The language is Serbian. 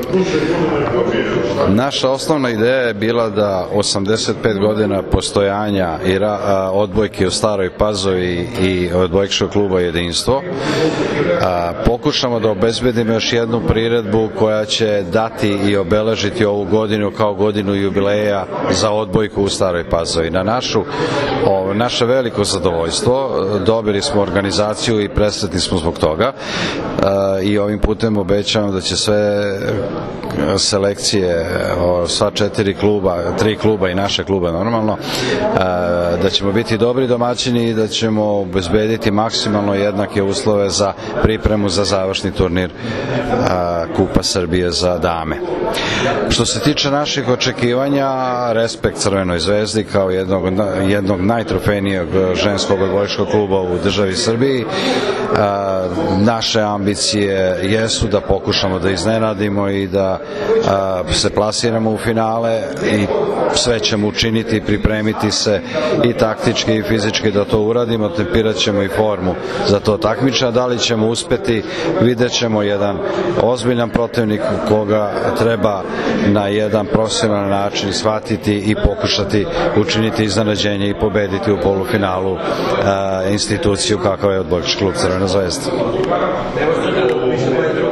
Naša osnovna ideja je bila da 85 godina postojanja odbojke u Staroj Pazovi i odbojkaškog kluba Jedinstvo pokušamo da obezbedimo još jednu priredbu koja će dati i obeležiti ovu godinu kao godinu jubileja za odbojku u Staroj Pazovi. Na naše veliko zadovoljstvo dobili smo organizaciju i presretni smo zbog toga i ovim putem obećavam da će sve selekcije, sva 3 kluba i naše kluba normalno, da ćemo biti dobri domaćini i da ćemo obezbediti maksimalno jednake uslove za pripremu za završni turnir Kupa Srbije za dame. Što se tiče naših očekivanja, respekt Crvenoj zvezdi kao jednog najtrofejnijeg ženskog odbojkaškog kluba u državi Srbiji. Naše ambicije jesu da pokušamo da iznenadimo i da se plasiramo u finale i sve ćemo učiniti, pripremiti se i taktički i fizički da to uradimo, tempirat ćemo i formu za to takmičenje. Da li ćemo uspeti, vidjet ćemo. Jedan ozbiljan protivnik koga treba na jedan profesionalan način shvatiti i pokušati učiniti iznenađenje i pobediti u polufinalu instituciju kakav je odbojkaški klub Crvena zvezda.